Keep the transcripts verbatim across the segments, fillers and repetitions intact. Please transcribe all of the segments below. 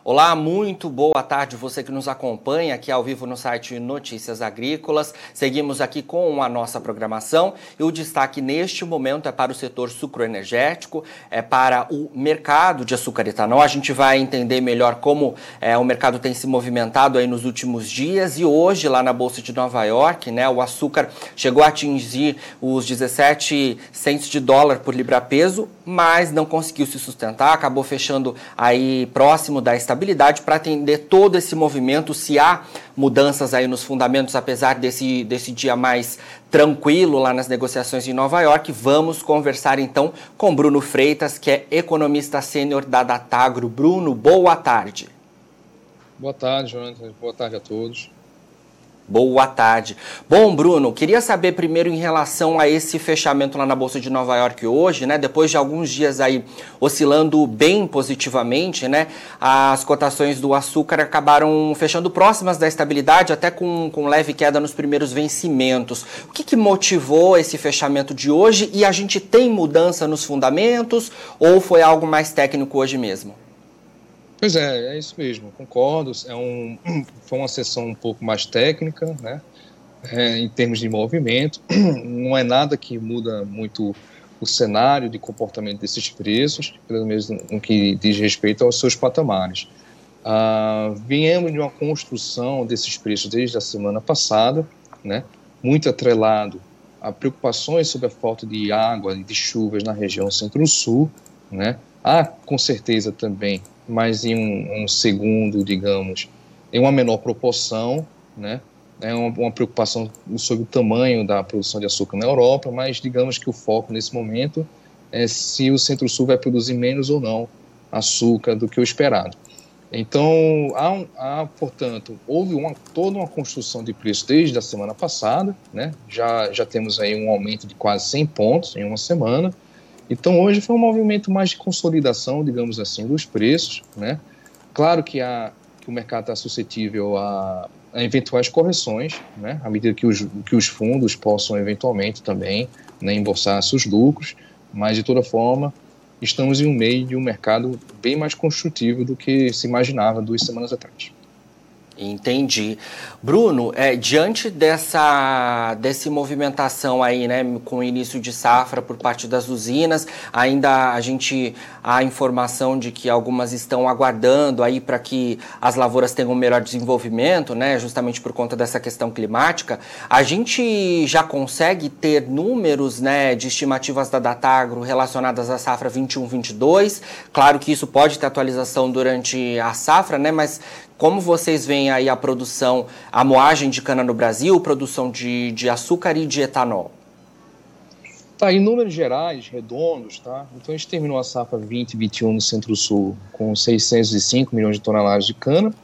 Olá, muito boa tarde, você que nos acompanha aqui ao vivo no site Notícias Agrícolas. Seguimos aqui com a nossa programação e o destaque neste momento é para o setor sucroenergético, é para o mercado de açúcar e etanol. A gente vai entender melhor como é, o mercado tem se movimentado aí nos últimos dias e hoje lá na Bolsa de Nova York, né, o açúcar chegou a atingir os dezessete centos de dólar por libra-peso, mas não conseguiu se sustentar, acabou fechando aí próximo da estabilidade. Para atender todo esse movimento, se há mudanças aí nos fundamentos, apesar desse, desse dia mais tranquilo lá nas negociações em Nova York, vamos conversar então com Bruno Freitas, que é economista sênior da Datagro. Bruno, boa tarde. Boa tarde, Jonathan. Boa tarde a todos. Boa tarde. Bom, Bruno, queria saber primeiro em relação a esse fechamento lá na Bolsa de Nova York hoje, né? Depois de alguns dias aí oscilando bem positivamente, né? As cotações do açúcar acabaram fechando próximas da estabilidade, até com, com leve queda nos primeiros vencimentos. O que, que motivou esse fechamento de hoje? E a gente tem mudança nos fundamentos ou foi algo mais técnico hoje mesmo? Pois é, é isso mesmo, concordo. É um, foi uma sessão um pouco mais técnica, né? É, em termos de movimento. Não é nada que muda muito o cenário de comportamento desses preços, pelo menos no que diz respeito aos seus patamares. Ah, viemos de uma construção desses preços desde a semana passada, né? Muito atrelado a preocupações sobre a falta de água e de chuvas na região centro-sul, né? Há, com certeza, também, mas em um, um segundo, digamos, em uma menor proporção, né? É uma, uma preocupação sobre o tamanho da produção de açúcar na Europa, mas digamos que o foco nesse momento é se o Centro-Sul vai produzir menos ou não açúcar do que o esperado. Então, há, um, há portanto, houve uma, toda uma construção de preço desde a semana passada, né? Já, já temos aí um aumento de quase cem pontos em uma semana. Então, hoje foi um movimento mais de consolidação, digamos assim, dos preços, né? Claro que, há, que o mercado está suscetível a, a eventuais correções, né? À medida que os, que os fundos possam eventualmente também, né, embolsar seus lucros, mas, de toda forma, estamos em um meio de um mercado bem mais construtivo do que se imaginava duas semanas atrás. Entendi. Bruno, é, diante dessa, dessa movimentação aí, né, com o início de safra por parte das usinas, ainda a gente há a informação de que algumas estão aguardando aí para que as lavouras tenham um melhor desenvolvimento, né, justamente por conta dessa questão climática. A gente já consegue ter números, né, de estimativas da Datagro relacionadas à safra vinte e um vinte e dois. Claro que isso pode ter atualização durante a safra, né, mas como vocês veem aí a produção, a moagem de cana no Brasil, produção de, de açúcar e de etanol? Tá, em números gerais, redondos, tá? Então a gente terminou a safra vinte vinte e um no Centro-Sul com seiscentos e cinco milhões de toneladas de cana.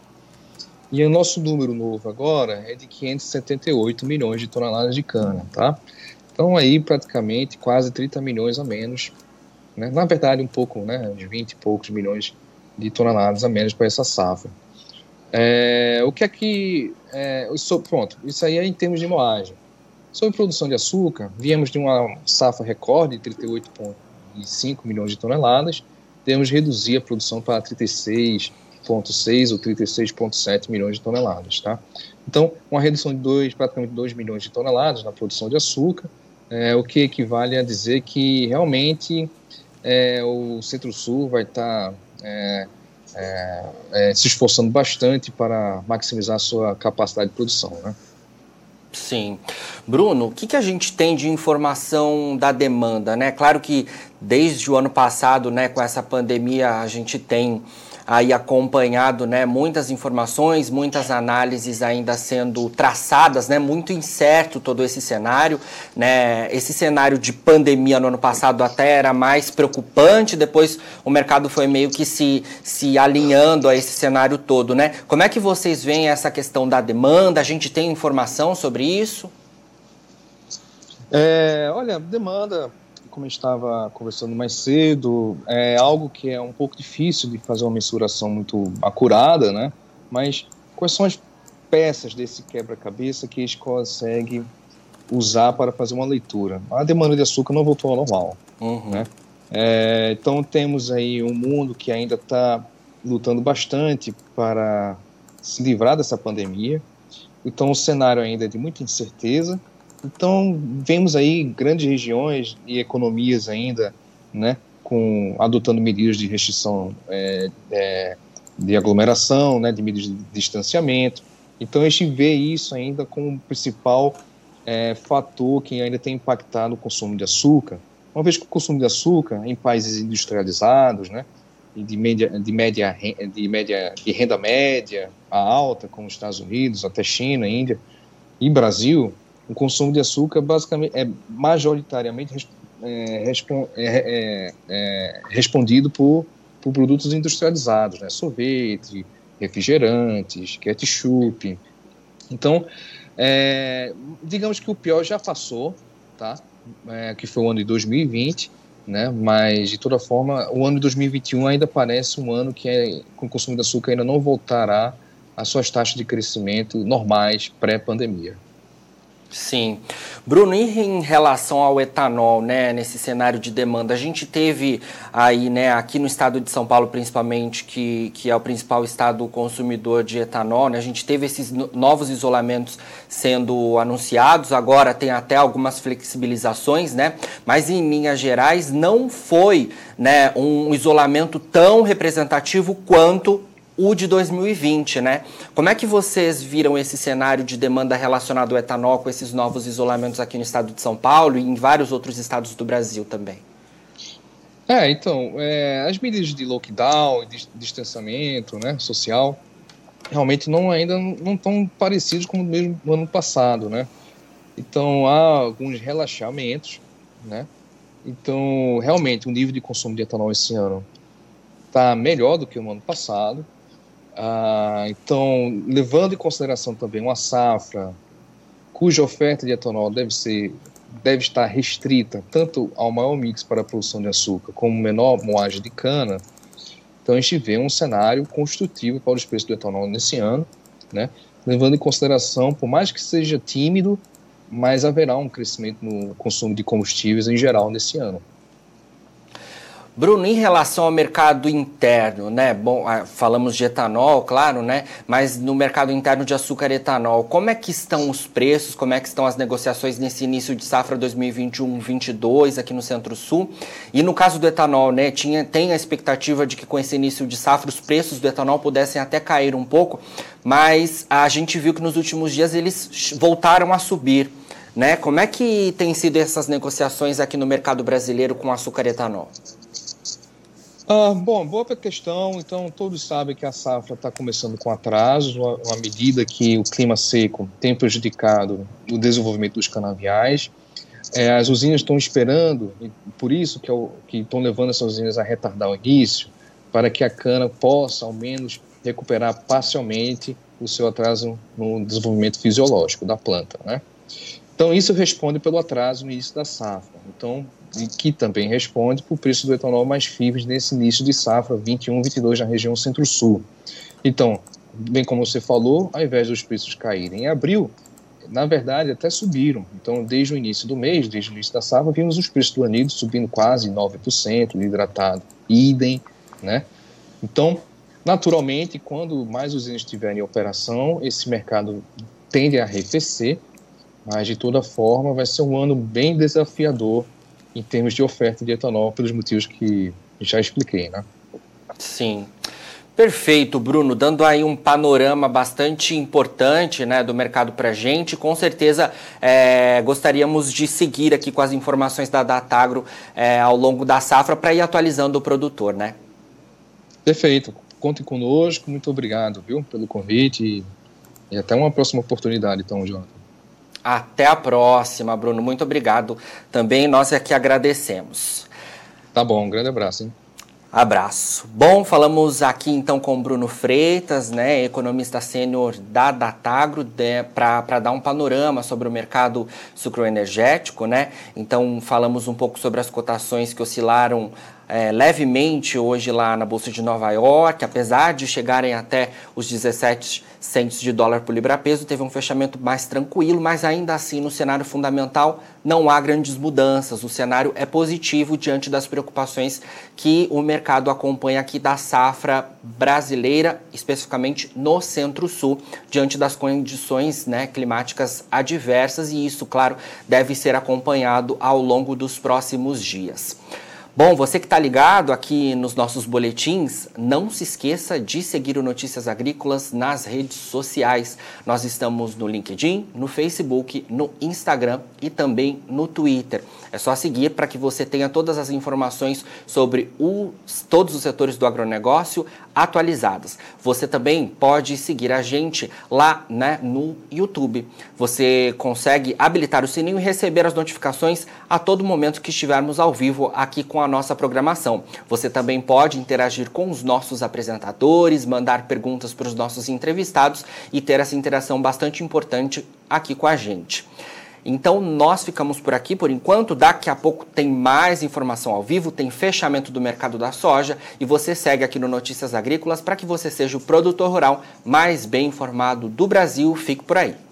E o nosso número novo agora é de quinhentos e setenta e oito milhões de toneladas de cana, tá? Então aí praticamente quase trinta milhões a menos, né? Na verdade um pouco, né? Uns vinte e poucos milhões de toneladas a menos para essa safra. É, o que é que... É, isso, pronto, isso aí é em termos de moagem. Sobre produção de açúcar, viemos de uma safra recorde de trinta e oito vírgula cinco milhões de toneladas, temos de reduzir a produção para trinta e seis vírgula seis ou trinta e seis vírgula sete milhões de toneladas. Tá? Então, uma redução de dois, praticamente dois milhões de toneladas na produção de açúcar, é, o que equivale a dizer que realmente é, o Centro-Sul vai estar... É, É, é, se esforçando bastante para maximizar a sua capacidade de produção, né? Sim. Bruno, o que, que a gente tem de informação da demanda, né? Claro que desde o ano passado, né, com essa pandemia, a gente tem aí acompanhado, né, muitas informações, muitas análises ainda sendo traçadas, né, muito incerto todo esse cenário, né, esse cenário de pandemia no ano passado até era mais preocupante, depois o mercado foi meio que se, se alinhando a esse cenário todo, né? Como é que vocês veem essa questão da demanda? A gente tem informação sobre isso? É, olha, demanda, como eu estava conversando mais cedo, é algo que é um pouco difícil de fazer uma mensuração muito acurada, né? Mas quais são as peças desse quebra-cabeça que a gente consegue usar para fazer uma leitura? A demanda de açúcar não voltou ao normal, uhum. né? É, então temos aí um mundo que ainda está lutando bastante para se livrar dessa pandemia. Então, o cenário ainda é de muita incerteza. Então, vemos aí grandes regiões e economias ainda, né, com, adotando medidas de restrição é, é, de aglomeração, né, de medidas de distanciamento. Então, a gente vê isso ainda como o principal é, fator que ainda tem impactado o consumo de açúcar. Uma vez que o consumo de açúcar em países industrializados, né, de média, de média, de média, de renda média a alta, como os Estados Unidos, até China, Índia e Brasil, o consumo de açúcar basicamente é majoritariamente é, respon, é, é, é, respondido por, por produtos industrializados, né, sorvete, refrigerantes, ketchup. Então, é, digamos que o pior já passou, tá? É, que foi o ano de dois mil e vinte, né? Mas, de toda forma, o ano de dois mil e vinte e um ainda parece um ano que, é, com o consumo de açúcar, ainda não voltará às suas taxas de crescimento normais pré-pandemia. Sim. Bruno, e em relação ao etanol, né, nesse cenário de demanda, a gente teve aí, né, aqui no estado de São Paulo, principalmente, que, que é o principal estado consumidor de etanol, né, a gente teve esses no, novos isolamentos sendo anunciados, agora tem até algumas flexibilizações, né, mas em linhas gerais não foi, né, um isolamento tão representativo quanto o de dois mil e vinte, né? Como é que vocês viram esse cenário de demanda relacionado ao etanol com esses novos isolamentos aqui no estado de São Paulo e em vários outros estados do Brasil também? É, então, é, as medidas de lockdown, de distanciamento, né, social, realmente não, ainda não estão parecidos com o mesmo ano passado, né? Então, há alguns relaxamentos, né? Então, realmente, o nível de consumo de etanol esse ano está melhor do que no ano passado. Ah, então, levando em consideração também uma safra cuja oferta de etanol deve, ser, deve estar restrita tanto ao maior mix para a produção de açúcar como menor moagem de cana, então a gente vê um cenário construtivo para os preços do etanol nesse ano, né? Levando em consideração, por mais que seja tímido, mas haverá um crescimento no consumo de combustíveis em geral nesse ano. Bruno, em relação ao mercado interno, né? Bom, falamos de etanol, claro, né? Mas no mercado interno de açúcar e etanol, como é que estão os preços? Como é que estão as negociações nesse início de safra dois mil e vinte e um, dois mil e vinte e dois aqui no Centro-Sul? E no caso do etanol, né? Tinha, tem a expectativa de que com esse início de safra os preços do etanol pudessem até cair um pouco, mas a gente viu que nos últimos dias eles voltaram a subir, né? Como é que tem sido essas negociações aqui no mercado brasileiro com açúcar e etanol? Ah, bom, boa questão. Então, todos sabem que a safra está começando com atrasos, uma, uma medida que o clima seco tem prejudicado o desenvolvimento dos canaviais. É, as usinas estão esperando, e por isso que, é o, que estão levando essas usinas a retardar o início, para que a cana possa, ao menos, recuperar parcialmente o seu atraso no desenvolvimento fisiológico da planta, né? Então, isso responde pelo atraso no início da safra. Então, e que também responde por preço do etanol mais firmes nesse início de safra vinte e um, vinte e dois na região Centro-Sul. Então, bem como você falou, ao invés dos preços caírem em abril, na verdade até subiram. Então, desde o início do mês, desde o início da safra, vimos os preços do anido subindo quase nove por cento, do hidratado idem, né? Então, naturalmente, quando mais usinas estiverem em operação, esse mercado tende a arrefecer, mas de toda forma vai ser um ano bem desafiador em termos de oferta de etanol, pelos motivos que já expliquei, né? Sim. Perfeito, Bruno. Dando aí um panorama bastante importante, né, do mercado para a gente. Com certeza é, gostaríamos de seguir aqui com as informações da Datagro é, ao longo da safra para ir atualizando o produtor, né? Perfeito. Contem conosco. Muito obrigado, viu, pelo convite e, e até uma próxima oportunidade, então, Jonathan. Até a próxima, Bruno. Muito obrigado. Também nós aqui agradecemos. Tá bom, um grande abraço, hein? Abraço. Bom, falamos aqui então com o Bruno Freitas, né, economista sênior da Datagro, para dar um panorama sobre o mercado sucroenergético, né? Então falamos um pouco sobre as cotações que oscilaram é, levemente hoje lá na Bolsa de Nova York, apesar de chegarem até os dezessete centos de dólar por libra-peso, teve um fechamento mais tranquilo, mas ainda assim no cenário fundamental não há grandes mudanças. O cenário é positivo diante das preocupações que o mercado acompanha aqui da safra brasileira, especificamente no Centro-Sul, diante das condições, né, climáticas adversas, e isso, claro, deve ser acompanhado ao longo dos próximos dias. Bom, você que está ligado aqui nos nossos boletins, não se esqueça de seguir o Notícias Agrícolas nas redes sociais. Nós estamos no LinkedIn, no Facebook, no Instagram e também no Twitter. É só seguir para que você tenha todas as informações sobre os, todos os setores do agronegócio atualizadas. Você também pode seguir a gente lá, né, no YouTube. Você consegue habilitar o sininho e receber as notificações a todo momento que estivermos ao vivo aqui com a nossa programação. Você também pode interagir com os nossos apresentadores, mandar perguntas para os nossos entrevistados e ter essa interação bastante importante aqui com a gente. Então, nós ficamos por aqui por enquanto. Daqui a pouco tem mais informação ao vivo, tem fechamento do mercado da soja e você segue aqui no Notícias Agrícolas para que você seja o produtor rural mais bem informado do Brasil. Fique por aí.